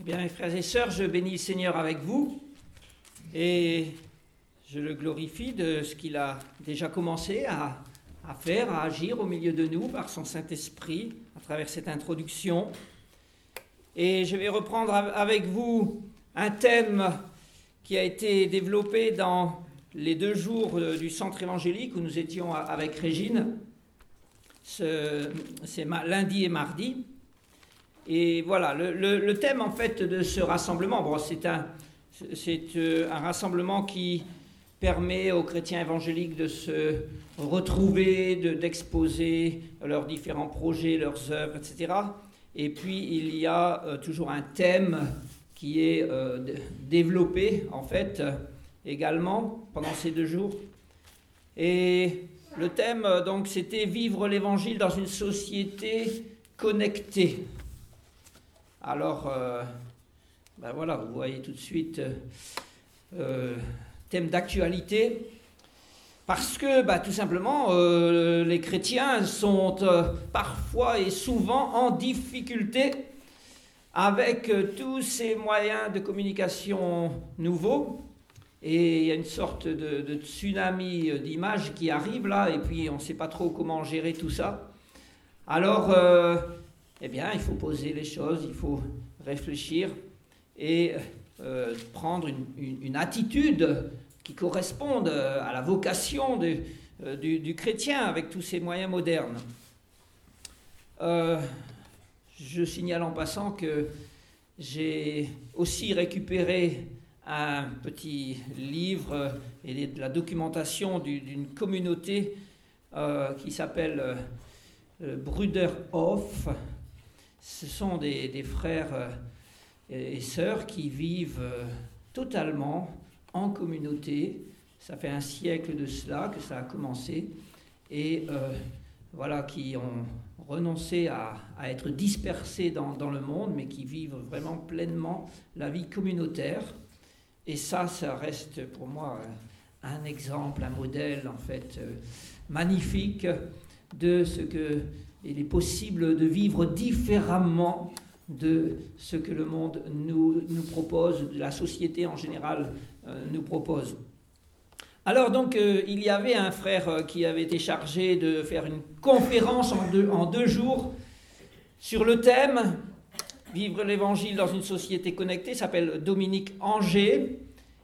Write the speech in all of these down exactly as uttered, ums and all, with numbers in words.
Eh bien, mes frères et sœurs, je bénis le Seigneur avec vous et je le glorifie de ce qu'il a déjà commencé à, à faire, à agir au milieu de nous par son Saint-Esprit à travers cette introduction. Et je vais reprendre avec vous un thème qui a été développé dans les deux jours du centre évangélique où nous étions avec Régine. Ce, c'est lundi et mardi. Et voilà, le, le, le thème en fait de ce rassemblement, bon, c'est, un, c'est un rassemblement qui permet aux chrétiens évangéliques de se retrouver, de, d'exposer leurs différents projets, leurs œuvres, et cetera. Et puis il y a euh, toujours un thème qui est euh, développé en fait euh, également pendant ces deux jours. Et le thème euh, donc c'était vivre l'évangile dans une société connectée. Alors, euh, ben voilà, vous voyez tout de suite euh, thème d'actualité, parce que ben, tout simplement, euh, les chrétiens sont euh, parfois et souvent en difficulté avec euh, tous ces moyens de communication nouveaux, et il y a une sorte de, de tsunami d'images qui arrive là, et puis on ne sait pas trop comment gérer tout ça. Alors, euh, eh bien, il faut poser les choses, il faut réfléchir et euh, prendre une, une, une attitude qui corresponde à la vocation de, euh, du, du chrétien avec tous ces moyens modernes. Euh, je signale en passant que j'ai aussi récupéré un petit livre et de la documentation d'une communauté euh, qui s'appelle euh, Bruderhof. Ce sont des, des frères et sœurs qui vivent totalement en communauté. Ça fait un siècle de cela que ça a commencé. Et euh, voilà, qui ont renoncé à, à être dispersés dans, dans le monde, mais qui vivent vraiment pleinement la vie communautaire. Et ça, ça reste pour moi un exemple, un modèle en fait magnifique de ce que il est possible de vivre différemment de ce que le monde nous, nous propose, de la société en général euh, nous propose. Alors donc, euh, il y avait un frère euh, qui avait été chargé de faire une conférence en deux, en deux jours sur le thème « Vivre l'évangile dans une société connectée », s'appelle Dominique Anger,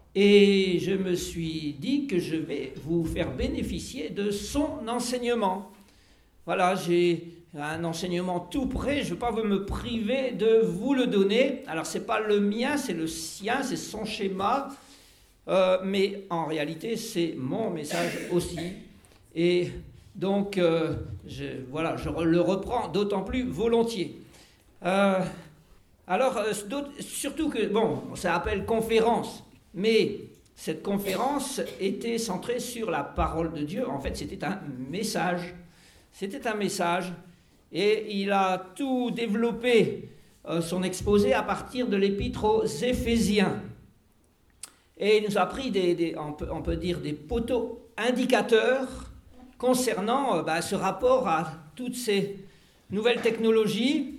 et je me suis dit que je vais vous faire bénéficier de son enseignement. Voilà, j'ai un enseignement tout prêt, je ne veux pas me priver de vous le donner. Alors, ce n'est pas le mien, c'est le sien, c'est son schéma, euh, mais en réalité, c'est mon message aussi. Et donc, euh, je, voilà, je le reprends d'autant plus volontiers. Euh, alors, surtout que, bon, ça s'appelle conférence, mais cette conférence était centrée sur la parole de Dieu. En fait, c'était un message. C'était un message et il a tout développé, euh, son exposé, à partir de l'épître aux Éphésiens. Et il nous a pris, des, des, on, peut, on peut dire, des poteaux indicateurs concernant euh, bah, ce rapport à toutes ces nouvelles technologies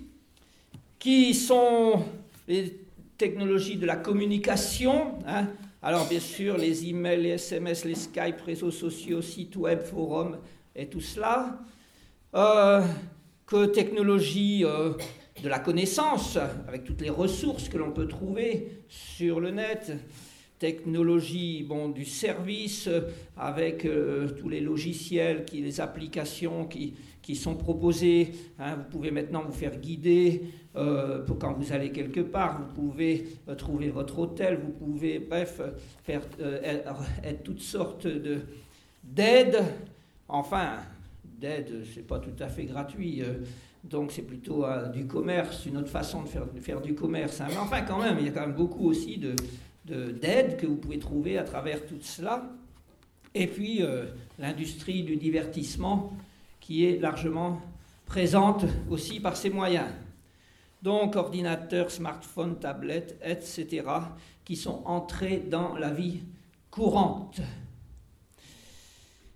qui sont les technologies de la communication. Hein. Alors bien sûr, les emails, les S M S, les Skype, réseaux sociaux, sites web, forums et tout cela. Euh, que technologie euh, de la connaissance, avec toutes les ressources que l'on peut trouver sur le net, technologie bon, du service, avec euh, tous les logiciels, qui, les applications qui, qui sont proposées. Hein, vous pouvez maintenant vous faire guider euh, pour quand vous allez quelque part, vous pouvez euh, trouver votre hôtel, vous pouvez, bref, faire euh, être toutes sortes de, d'aides, enfin... d'aide, c'est pas tout à fait gratuit, euh, donc c'est plutôt euh, du commerce, une autre façon de faire, de faire du commerce. Hein. Mais enfin, quand même, il y a quand même beaucoup aussi de, de, d'aides que vous pouvez trouver à travers tout cela. Et puis, euh, l'industrie du divertissement qui est largement présente aussi par ces moyens. Donc, ordinateurs, smartphones, tablettes, et cetera, qui sont entrés dans la vie courante.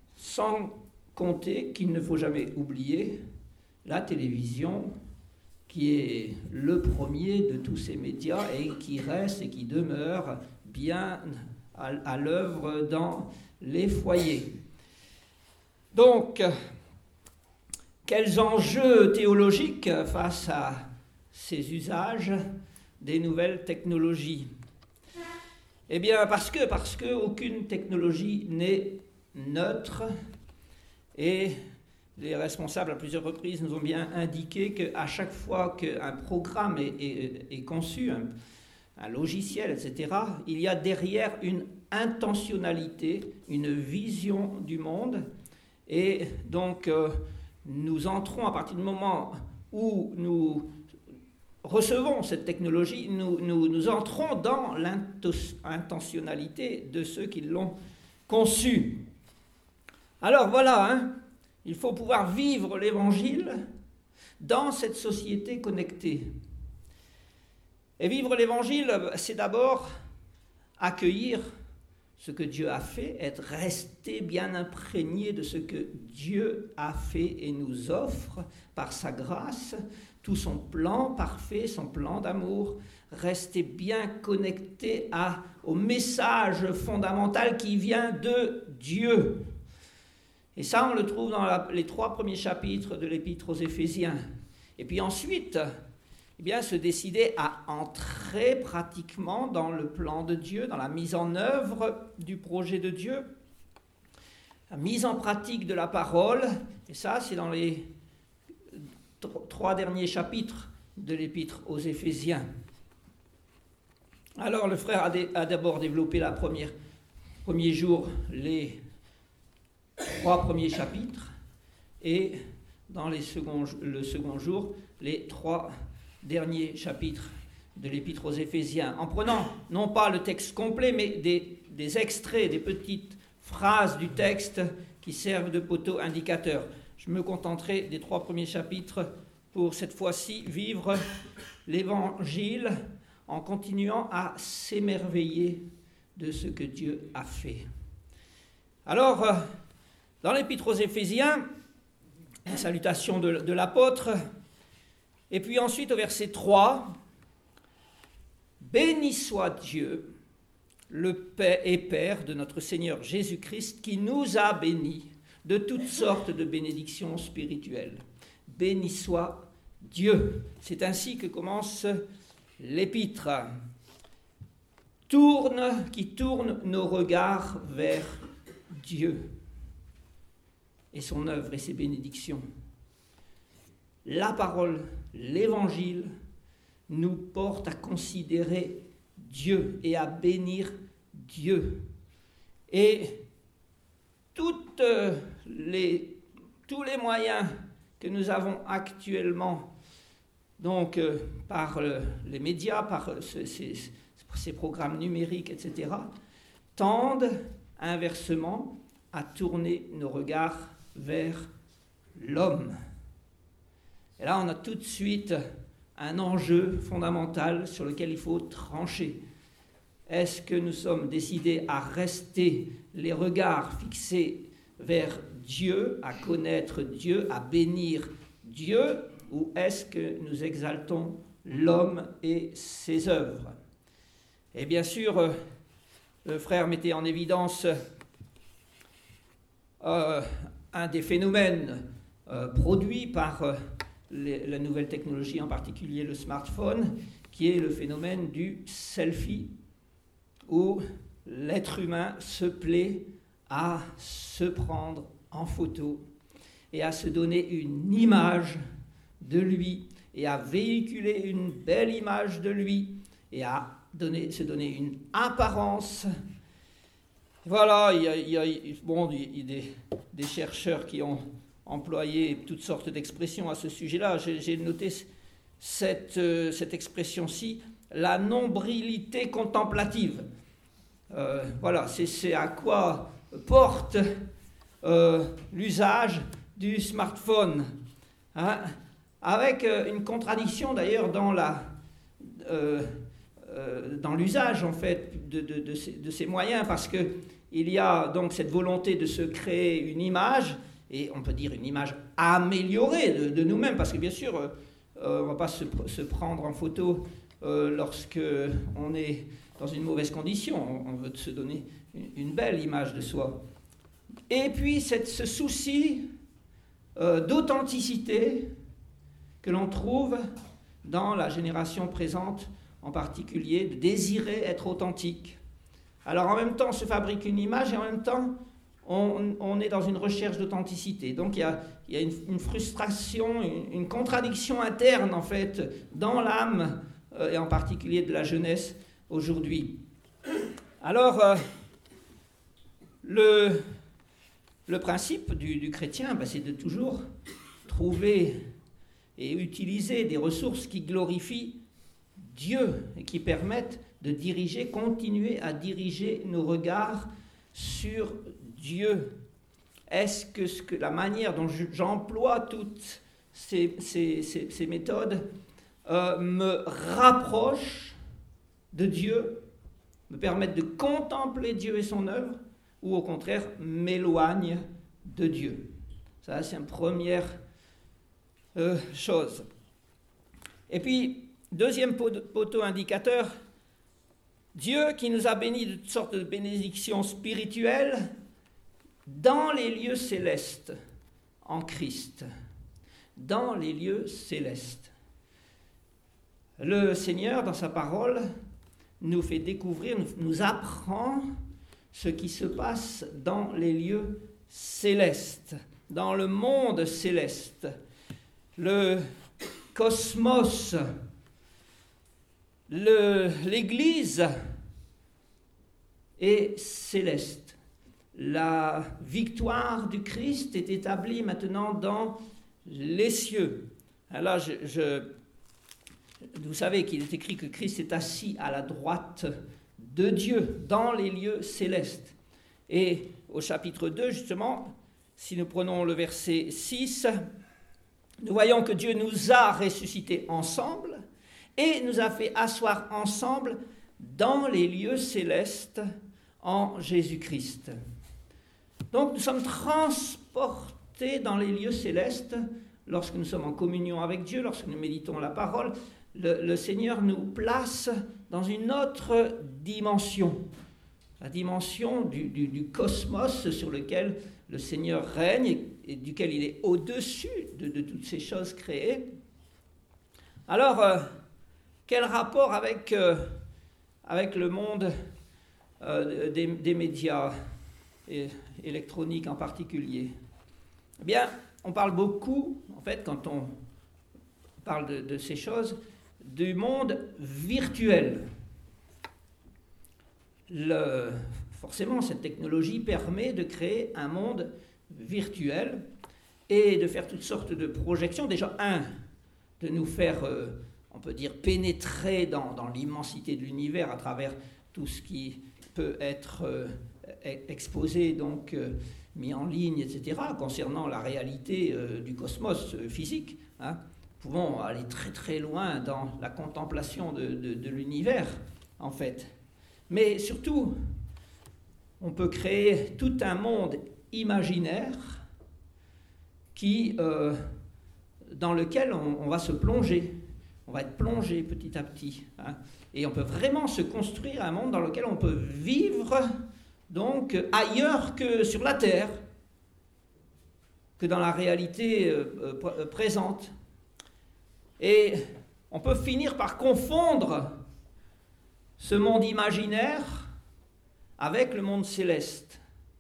Sans compter qu'il ne faut jamais oublier la télévision qui est le premier de tous ces médias et qui reste et qui demeure bien à, à l'œuvre dans les foyers. Donc, quels enjeux théologiques face à ces usages des nouvelles technologies? Eh bien, parce que, parce que aucune technologie n'est neutre, et les responsables à plusieurs reprises nous ont bien indiqué qu'à chaque fois qu'un programme est, est, est conçu, un, un logiciel, et cetera, il y a derrière une intentionnalité, une vision du monde, et donc euh, nous entrons à partir du moment où nous recevons cette technologie, nous, nous, nous entrons dans l'intentionnalité de ceux qui l'ont conçue. Alors voilà, hein, il faut pouvoir vivre l'Évangile dans cette société connectée. Et vivre l'Évangile, c'est d'abord accueillir ce que Dieu a fait, être resté bien imprégné de ce que Dieu a fait et nous offre par sa grâce, tout son plan parfait, son plan d'amour, rester bien connecté à, au message fondamental qui vient de Dieu. Et ça, on le trouve dans la, les trois premiers chapitres de l'Épître aux Éphésiens. Et puis ensuite, eh bien, se décider à entrer pratiquement dans le plan de Dieu, dans la mise en œuvre du projet de Dieu, la mise en pratique de la parole. Et ça, c'est dans les trois derniers chapitres de l'Épître aux Éphésiens. Alors, le frère a d'abord développé la première, premier jour les trois premiers chapitres et dans les seconds, le second jour les trois derniers chapitres de l'Épître aux Éphésiens, en prenant non pas le texte complet, mais des, des extraits, des petites phrases du texte qui servent de poteau indicateur. Je me contenterai des trois premiers chapitres pour cette fois-ci vivre l'Évangile en continuant à s'émerveiller de ce que Dieu a fait. Alors, dans l'Épître aux Éphésiens, la salutation de, de l'apôtre, et puis ensuite au verset trois, « Béni soit Dieu, le Père et Père de notre Seigneur Jésus-Christ, qui nous a bénis de toutes sortes de bénédictions spirituelles. Béni soit Dieu. » C'est ainsi que commence l'Épître. Tourne, qui tourne nos regards vers Dieu et son œuvre et ses bénédictions. La parole, l'Évangile, nous porte à considérer Dieu et à bénir Dieu. Et toutes les, tous les moyens que nous avons actuellement, donc euh, par euh, les médias, par euh, ces, ces, ces programmes numériques, et cetera, tendent inversement à tourner nos regards vers l'homme. Et là, on a tout de suite un enjeu fondamental sur lequel il faut trancher. Est-ce que nous sommes décidés à rester les regards fixés vers Dieu, à connaître Dieu, à bénir Dieu, ou est-ce que nous exaltons l'homme et ses œuvres? Et bien sûr, le frère mettait en évidence euh, un des phénomènes euh, produits par euh, les, la nouvelle technologie, en particulier le smartphone, qui est le phénomène du selfie, où l'être humain se plaît à se prendre en photo et à se donner une image de lui et à véhiculer une belle image de lui et à donner, se donner une apparence. Voilà, il y a, il y a, bon, il y a des, des chercheurs qui ont employé toutes sortes d'expressions à ce sujet-là. J'ai, j'ai noté cette, euh, cette expression-ci, la nombrilité contemplative. Euh, voilà, c'est, c'est à quoi porte euh, l'usage du smartphone, hein, avec euh, une contradiction d'ailleurs dans, la, euh, euh, dans l'usage en fait de, de, de, ces, de ces moyens, parce qu'il y a donc cette volonté de se créer une image, et on peut dire une image améliorée de, de nous-mêmes, parce que bien sûr, euh, on ne va pas se, se prendre en photo euh, lorsque on est dans une mauvaise condition. On, on veut se donner une, une belle image de soi. Et puis cette, ce souci euh, d'authenticité que l'on trouve dans la génération présente, en particulier, de désirer être authentique. Alors en même temps, on se fabrique une image et en même temps, on, on est dans une recherche d'authenticité. Donc il y a, il y a une, une frustration, une, une contradiction interne en fait, dans l'âme, euh, et en particulier de la jeunesse aujourd'hui. Alors, euh, le, le principe du, du chrétien, ben, c'est de toujours trouver et utiliser des ressources qui glorifient Dieu et qui permettent de diriger, continuer à diriger nos regards sur Dieu. Est-ce que, ce que la manière dont j'emploie toutes ces, ces, ces, ces méthodes euh, me rapproche de Dieu, me permettent de contempler Dieu et son œuvre, ou au contraire m'éloigne de Dieu? Ça, c'est une première euh, chose. Et puis, deuxième poteau indicateur, Dieu qui nous a bénis de toutes sortes de bénédictions spirituelles dans les lieux célestes en Christ. Dans les lieux célestes. Le Seigneur, dans sa parole, nous fait découvrir, nous, nous apprend ce qui se passe dans les lieux célestes, dans le monde céleste. Le cosmos, le, l'Église est céleste. La victoire du Christ est établie maintenant dans les cieux. Alors, je, je, vous savez qu'il est écrit que Christ est assis à la droite de Dieu, dans les lieux célestes. Et au chapitre deux, justement, si nous prenons le verset six, nous voyons que Dieu nous a ressuscités ensemble et nous a fait asseoir ensemble dans les lieux célestes en Jésus-Christ. Donc nous sommes transportés dans les lieux célestes lorsque nous sommes en communion avec Dieu, lorsque nous méditons la parole. Le, le Seigneur nous place dans une autre dimension, la dimension du, du, du cosmos sur lequel le Seigneur règne et, et duquel il est au-dessus de, de toutes ces choses créées. Alors, euh, quel rapport avec, euh, avec le monde euh, des, des médias et électroniques en particulier? Eh bien, on parle beaucoup, en fait, quand on parle de, de ces choses, du monde virtuel. Le, forcément, cette technologie permet de créer un monde virtuel et de faire toutes sortes de projections. Déjà, un, de nous faire, euh, on peut dire, pénétrer dans, dans l'immensité de l'univers à travers tout ce qui peut être euh, exposé, donc euh, mis en ligne, et cetera, concernant la réalité euh, du cosmos euh, physique. Hein. Nous pouvons aller très très loin dans la contemplation de, de, de l'univers, en fait. Mais surtout, on peut créer tout un monde imaginaire qui, euh, dans lequel on, on va se plonger. On va être plongé petit à petit. Hein. Et on peut vraiment se construire un monde dans lequel on peut vivre donc ailleurs que sur la Terre, que dans la réalité euh, euh, présente. Et on peut finir par confondre ce monde imaginaire avec le monde céleste.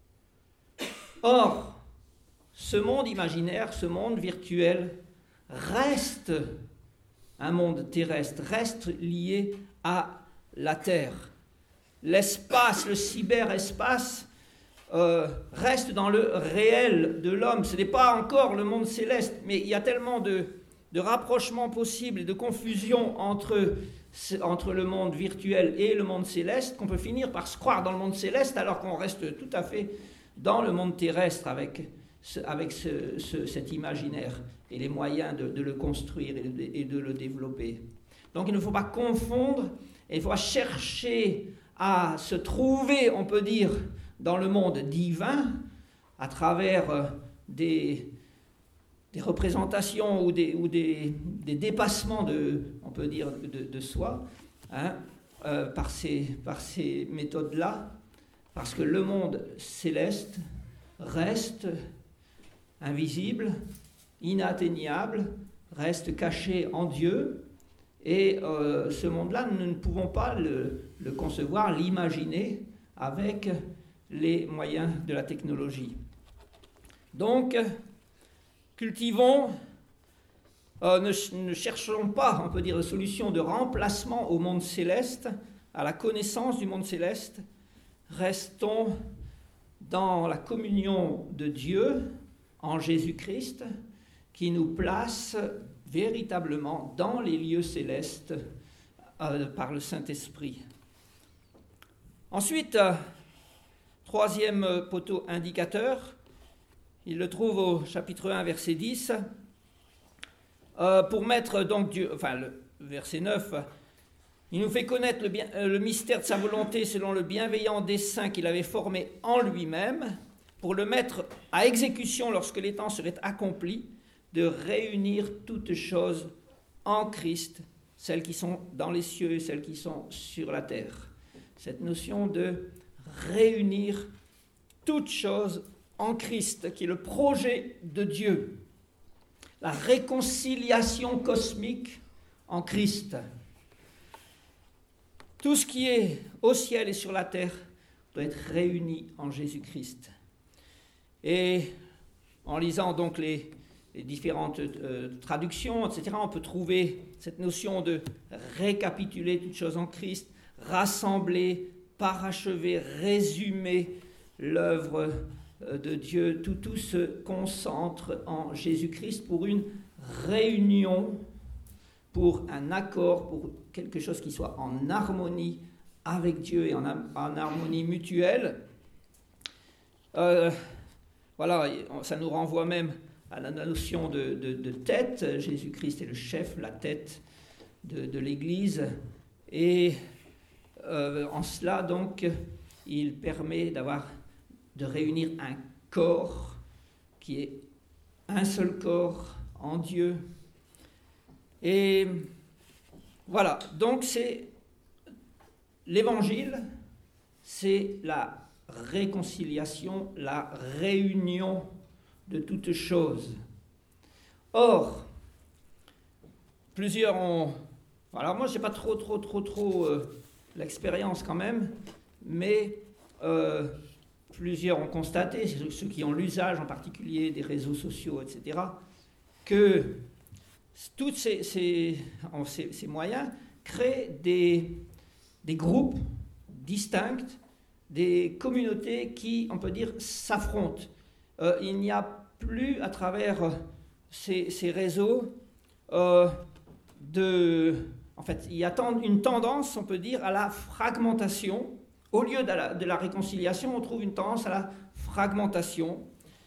Or, ce monde imaginaire, ce monde virtuel, reste un monde terrestre, reste lié à la Terre. L'espace, le cyberespace, euh, reste dans le réel de l'homme. Ce n'est pas encore le monde céleste, mais il y a tellement de, de rapprochements possibles et de confusion entre, entre le monde virtuel et le monde céleste qu'on peut finir par se croire dans le monde céleste alors qu'on reste tout à fait dans le monde terrestre avec, ce, avec ce, ce, cet imaginaire et les moyens de, de le construire et de, et de le développer. Donc il ne faut pas confondre, il faut chercher à se trouver, on peut dire, dans le monde divin à travers des, des représentations ou des, ou des, des dépassements, de, on peut dire, de, de soi, hein, euh, par ces, par ces méthodes-là, parce que le monde céleste reste invisible, inatteignable, reste caché en Dieu, et euh, ce monde-là, nous ne pouvons pas le, le concevoir, l'imaginer avec les moyens de la technologie. Donc, cultivons, euh, ne, ne cherchons pas, on peut dire, de solution de remplacement au monde céleste, à la connaissance du monde céleste. Restons dans la communion de Dieu en Jésus-Christ, qui nous place véritablement dans les lieux célestes euh, par le Saint-Esprit. Ensuite, euh, troisième poteau indicateur, il le trouve au chapitre un, verset dix. Euh, pour mettre donc Dieu, enfin le verset neuf, il nous fait connaître le, bien, le mystère de sa volonté selon le bienveillant dessein qu'il avait formé en lui-même, pour le mettre à exécution lorsque les temps seraient accomplis, de réunir toutes choses en Christ, celles qui sont dans les cieux et celles qui sont sur la terre. Cette notion de réunir toutes choses en Christ, qui est le projet de Dieu, la réconciliation cosmique en Christ. Tout ce qui est au ciel et sur la terre doit être réuni en Jésus-Christ. Et en lisant donc les, les différentes euh, traductions, et cetera, on peut trouver cette notion de récapituler toutes choses en Christ, rassembler, parachever, résumer l'œuvre de Dieu. Tout, tout se concentre en Jésus-Christ pour une réunion, pour un accord, pour quelque chose qui soit en harmonie avec Dieu et en, en harmonie mutuelle. Euh, voilà, ça nous renvoie même à la notion de, de, de tête. Jésus-Christ est le chef, la tête de, de l'Église. Et euh, en cela, donc, il permet d'avoir, de réunir un corps qui est un seul corps en Dieu. Et voilà, donc c'est l'évangile, c'est la réconciliation, la réunion de toutes choses. Or, plusieurs ont... Alors moi, je n'ai pas trop, trop, trop, trop euh, l'expérience quand même, mais euh, plusieurs ont constaté, ceux qui ont l'usage en particulier des réseaux sociaux, et cetera, que tous ces, ces, ces, ces moyens créent des, des groupes distincts, des communautés qui, on peut dire, s'affrontent. Euh, il n'y a plus, à travers ces, ces réseaux, euh, de... En fait, il y a une tendance, on peut dire, à la fragmentation. Au lieu de la, de la réconciliation, on trouve une tendance à la fragmentation.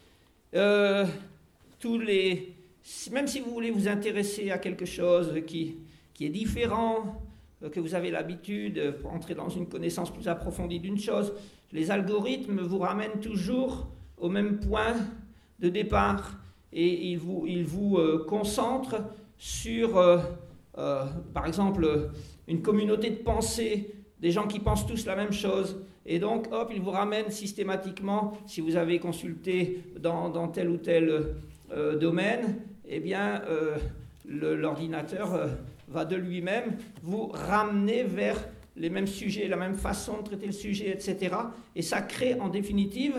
Euh, tous les... Même si vous voulez vous intéresser à quelque chose qui, qui est différent, que vous avez l'habitude pour entrer dans une connaissance plus approfondie d'une chose, les algorithmes vous ramènent toujours au même point de départ et ils vous, ils vous euh, concentrent sur, euh, euh, par exemple, une communauté de pensée, des gens qui pensent tous la même chose. Et donc, hop, ils vous ramènent systématiquement, si vous avez consulté dans, dans tel ou tel euh, domaine, eh bien, euh, le, l'ordinateur euh, va de lui-même vous ramener vers les mêmes sujets, la même façon de traiter le sujet, et cetera. Et ça crée en définitive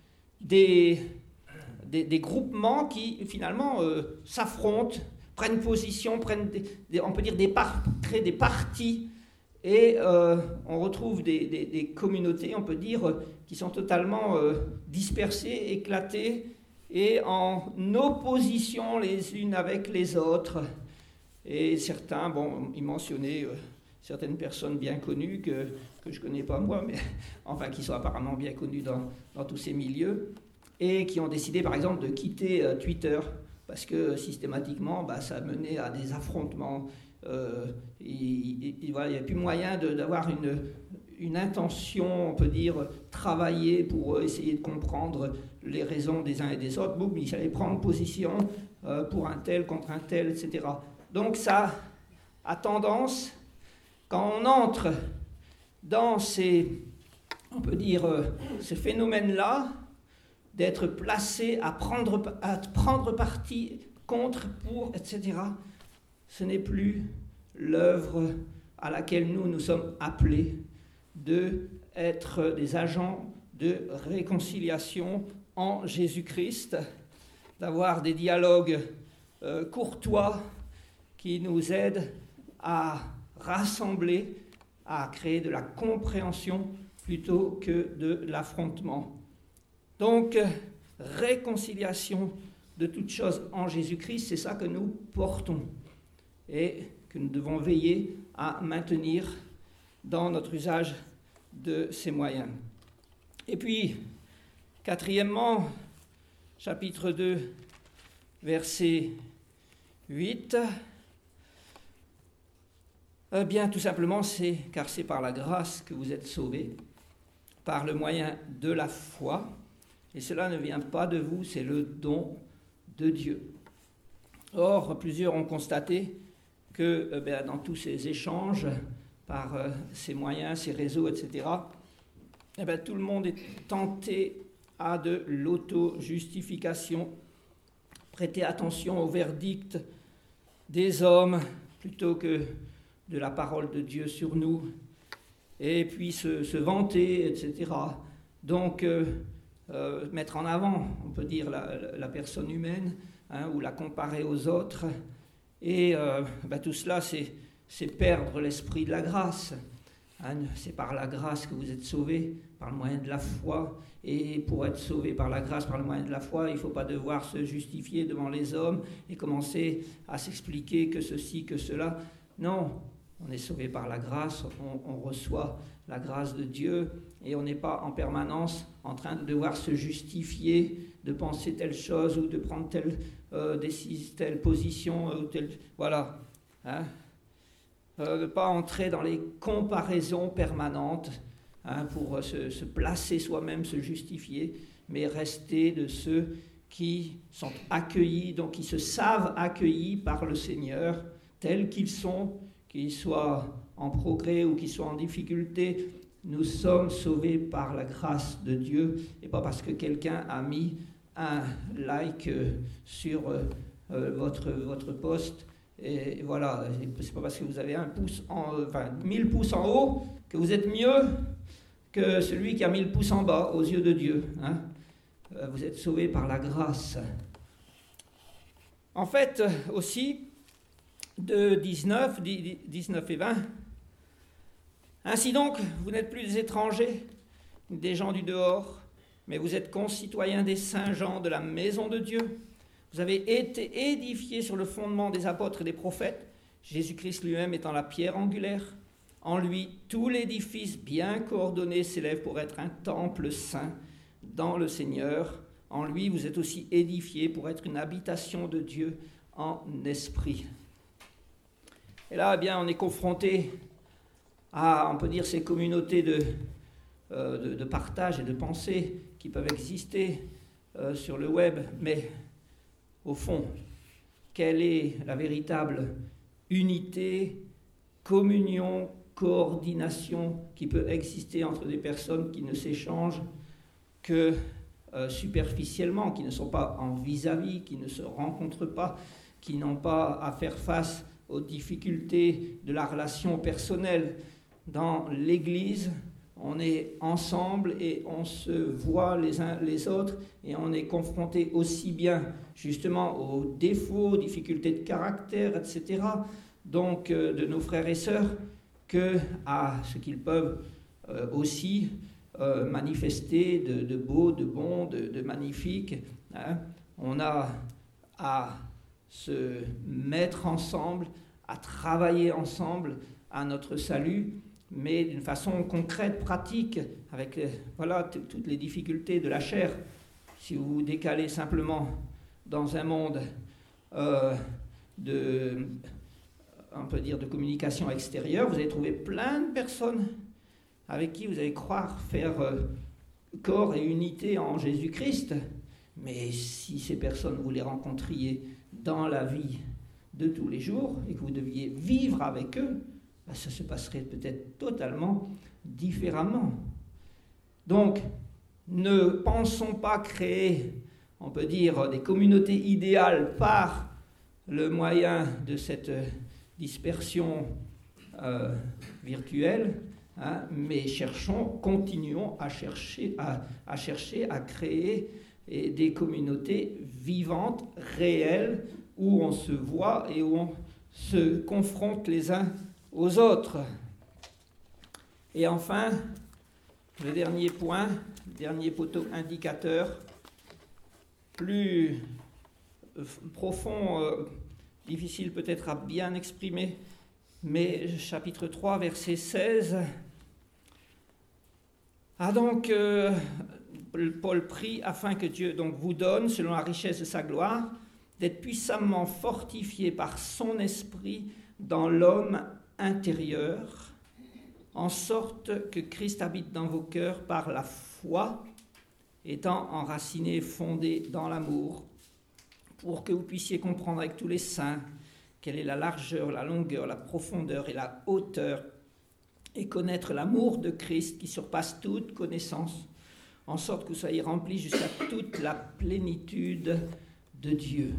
des, des, des groupements qui finalement euh, s'affrontent, prennent position, prennent des, des, on peut dire des par, créent des partis, et euh, on retrouve des, des, des communautés, on peut dire, euh, qui sont totalement euh, dispersées, éclatées, et en opposition les unes avec les autres. Et certains, bon, ils mentionnaient euh, certaines personnes bien connues que, que je ne connais pas moi, mais enfin qui sont apparemment bien connues dans, dans tous ces milieux, et qui ont décidé par exemple de quitter euh, Twitter, parce que systématiquement, bah, ça menait à des affrontements. Euh, il n'y a plus moyen de, d'avoir une, une intention, on peut dire, travailler pour essayer de comprendre les raisons des uns et des autres. Boum, il fallait prendre position euh, pour un tel, contre un tel, et cetera. Donc ça a tendance, quand on entre dans ces, on peut dire, euh, ces phénomènes-là, d'être placé à prendre, à prendre parti contre, pour, et cetera. Ce n'est plus l'œuvre à laquelle nous, nous sommes appelés d'être des agents de réconciliation en Jésus-Christ, d'avoir des dialogues euh, courtois qui nous aident à rassembler, à créer de la compréhension plutôt que de l'affrontement. Donc, réconciliation de toutes choses en Jésus-Christ, c'est ça que nous portons et que nous devons veiller à maintenir dans notre usage de ces moyens. Et puis, quatrièmement, chapitre deux, verset huit, eh bien, tout simplement, c'est car c'est par la grâce que vous êtes sauvés, par le moyen de la foi, et cela ne vient pas de vous, c'est le don de Dieu. Or, plusieurs ont constaté que eh bien, dans tous ces échanges, par euh, ces moyens, ces réseaux, et cetera, eh bien, tout le monde est tenté à de l'auto-justification. Prêter attention au verdict des hommes plutôt que de la parole de Dieu sur nous, et puis se, se vanter, et cetera. Donc, euh, euh, mettre en avant, on peut dire, la, la personne humaine, hein, ou la comparer aux autres. Et euh, ben, tout cela, c'est, c'est perdre l'esprit de la grâce. Hein, c'est par la grâce que vous êtes sauvés, par le moyen de la foi. Et pour être sauvé par la grâce, par le moyen de la foi, il ne faut pas devoir se justifier devant les hommes et commencer à s'expliquer que ceci, que cela. Non, on est sauvé par la grâce, on, on reçoit la grâce de Dieu et on n'est pas en permanence en train de devoir se justifier, de penser telle chose ou de prendre telle, euh, décision, telle position, ou telle, voilà. Hein, euh, ne pas entrer dans les comparaisons permanentes, hein, pour se, se placer soi-même, se justifier, mais rester de ceux qui sont accueillis, donc qui se savent accueillis par le Seigneur, tels qu'ils sont, qu'ils soient en progrès ou qu'ils soient en difficulté. Nous sommes sauvés par la grâce de Dieu et pas parce que quelqu'un a mis un like sur euh, votre, votre post. Et voilà, c'est pas parce que vous avez un pouce en, enfin, mille pouces en haut que vous êtes mieux que celui qui a mille pouces en bas aux yeux de Dieu. Hein. Vous êtes sauvés par la grâce. En fait, aussi, de dix-neuf et vingt, ainsi donc, vous n'êtes plus des étrangers, des gens du dehors, mais vous êtes concitoyens des saints gens de la maison de Dieu. Vous avez été édifiés sur le fondement des apôtres et des prophètes, Jésus-Christ lui-même étant la pierre angulaire. En lui, tout l'édifice bien coordonné s'élève pour être un temple saint dans le Seigneur. En lui, vous êtes aussi édifiés pour être une habitation de Dieu en esprit. Et là, eh bien, on est confronté à, on peut dire, ces communautés de, euh, de, de partage et de pensée qui peuvent exister euh, sur le web, mais au fond, quelle est la véritable unité, communion, coordination qui peut exister entre des personnes qui ne s'échangent que euh, superficiellement, qui ne sont pas en vis-à-vis, qui ne se rencontrent pas, qui n'ont pas à faire face aux difficultés de la relation personnelle. Dans l'Église, on est ensemble et on se voit les uns les autres et on est confronté aussi bien justement aux défauts, aux difficultés de caractère, et cetera, donc euh, de nos frères et sœurs, que à ce qu'ils peuvent euh, aussi euh, manifester de, de beau, de bon, de, de magnifique. Hein. On a à se mettre ensemble, à travailler ensemble à notre salut, mais d'une façon concrète, pratique, avec les, voilà, t- toutes les difficultés de la chair. Si vous vous décalez simplement dans un monde euh, de, on peut dire, de communication extérieure, vous allez trouver plein de personnes avec qui vous allez croire faire euh, corps et unité en Jésus-Christ. Mais si ces personnes, vous les rencontriez dans la vie de tous les jours et que vous deviez vivre avec eux, ben ça se passerait peut-être totalement différemment. Donc, ne pensons pas créer, on peut dire, des communautés idéales par le moyen de cette dispersion euh, virtuelle, hein, mais cherchons, continuons à chercher, à, à chercher à créer et des communautés vivantes, réelles, où on se voit et où on se confronte les uns aux autres. Et enfin, le dernier point, le dernier poteau indicateur, plus profond, euh, difficile peut-être à bien exprimer, mais chapitre trois, verset seize. Ah donc, euh, Paul prie afin que Dieu donc vous donne, selon la richesse de sa gloire, d'être puissamment fortifié par son esprit dans l'homme intérieur, en sorte que Christ habite dans vos cœurs par la foi, étant enraciné et fondé dans l'amour, pour que vous puissiez comprendre avec tous les saints quelle est la largeur, la longueur, la profondeur et la hauteur, et connaître l'amour de Christ qui surpasse toute connaissance, en sorte que vous soyez remplis jusqu'à toute la plénitude de Dieu.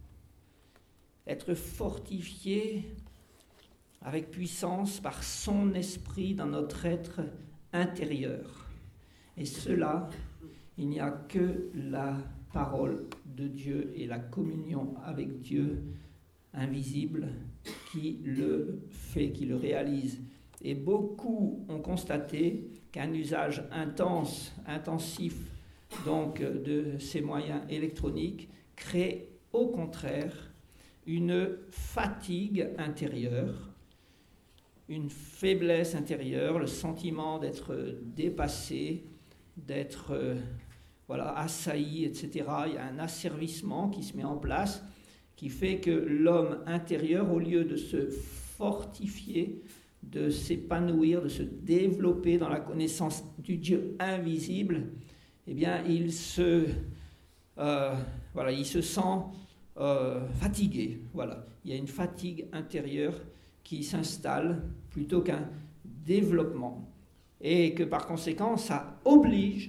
Être fortifié avec puissance par son esprit dans notre être intérieur. Et cela, il n'y a que la parole de Dieu et la communion avec Dieu invisible qui le fait, qui le réalise. Et beaucoup ont constaté qu'un usage intense, intensif donc de ces moyens électroniques crée au contraire une fatigue intérieure, une faiblesse intérieure, le sentiment d'être dépassé, d'être euh, voilà, assailli, et cetera. Il y a un asservissement qui se met en place qui fait que l'homme intérieur, au lieu de se fortifier, de s'épanouir, de se développer dans la connaissance du Dieu invisible, eh bien, il se, euh, voilà, il se sent euh, fatigué. Voilà. Il y a une fatigue intérieure qui s'installe plutôt qu'un développement. Et que par conséquent, ça oblige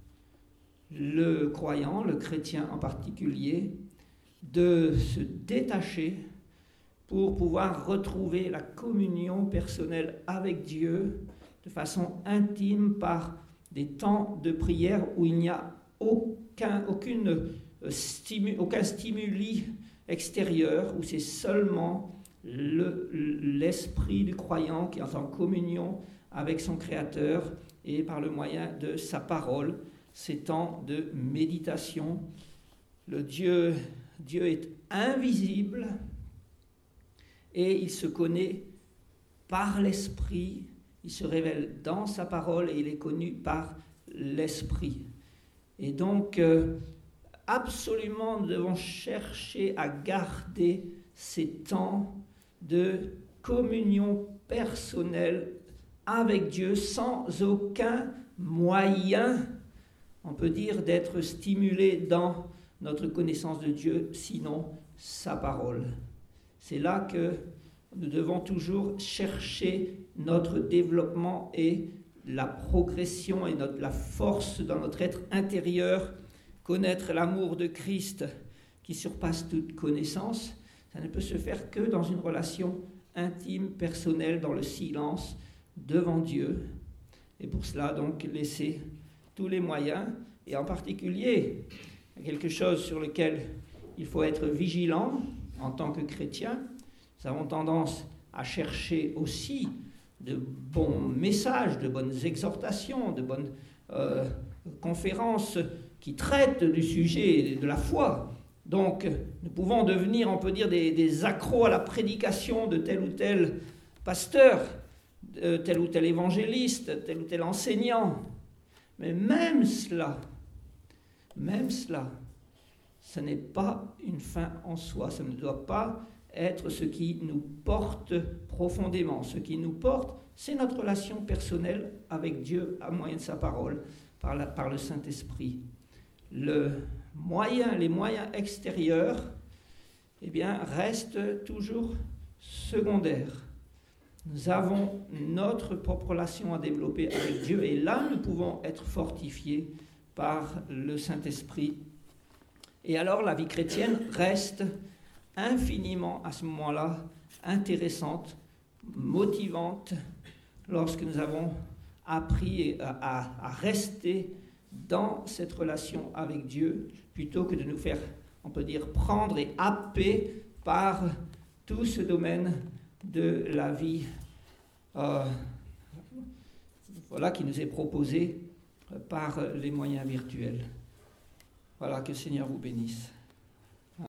le croyant, le chrétien en particulier, de se détacher pour pouvoir retrouver la communion personnelle avec Dieu de façon intime par des temps de prière où il n'y a aucun, aucune stimu, aucun stimuli extérieur, où c'est seulement le, l'esprit du croyant qui est en communion avec son Créateur et par le moyen de sa parole, ces temps de méditation. Le Dieu, Dieu est invisible et il se connaît par l'Esprit, il se révèle dans sa parole et il est connu par l'Esprit. Et donc, euh, absolument, nous devons chercher à garder ces temps de communion personnelle avec Dieu sans aucun moyen, on peut dire, d'être stimulé dans notre connaissance de Dieu, sinon sa parole. C'est là que nous devons toujours chercher notre développement et la progression et notre, la force dans notre être intérieur, connaître l'amour de Christ qui surpasse toute connaissance. Ça ne peut se faire que dans une relation intime, personnelle, dans le silence, devant Dieu. Et pour cela, donc, laisser tous les moyens, et en particulier, quelque chose sur lequel il faut être vigilant en tant que chrétien. Nous avons tendance à chercher aussi de bons messages, de bonnes exhortations, de bonnes euh, conférences qui traitent du sujet de la foi. Donc, nous pouvons devenir, on peut dire, des, des accros à la prédication de tel ou tel pasteur, de tel ou tel évangéliste, tel ou tel enseignant. Mais même cela, même cela, ce n'est pas une fin en soi, ça ne doit pas être ce qui nous porte profondément. Ce qui nous porte, c'est notre relation personnelle avec Dieu à moyen de sa parole, par, la, par le Saint-Esprit. Le moyen, les moyens extérieurs, eh bien, restent toujours secondaires. Nous avons notre propre relation à développer avec Dieu et là, nous pouvons être fortifiés par le Saint-Esprit. Et alors, la vie chrétienne reste infiniment, à ce moment-là, intéressante, motivante, lorsque nous avons appris à, à, à rester dans cette relation avec Dieu, plutôt que de nous faire, on peut dire, prendre et happer par tout ce domaine de la vie euh, voilà, qui nous est proposé par les moyens virtuels. Voilà, que le Seigneur vous bénisse.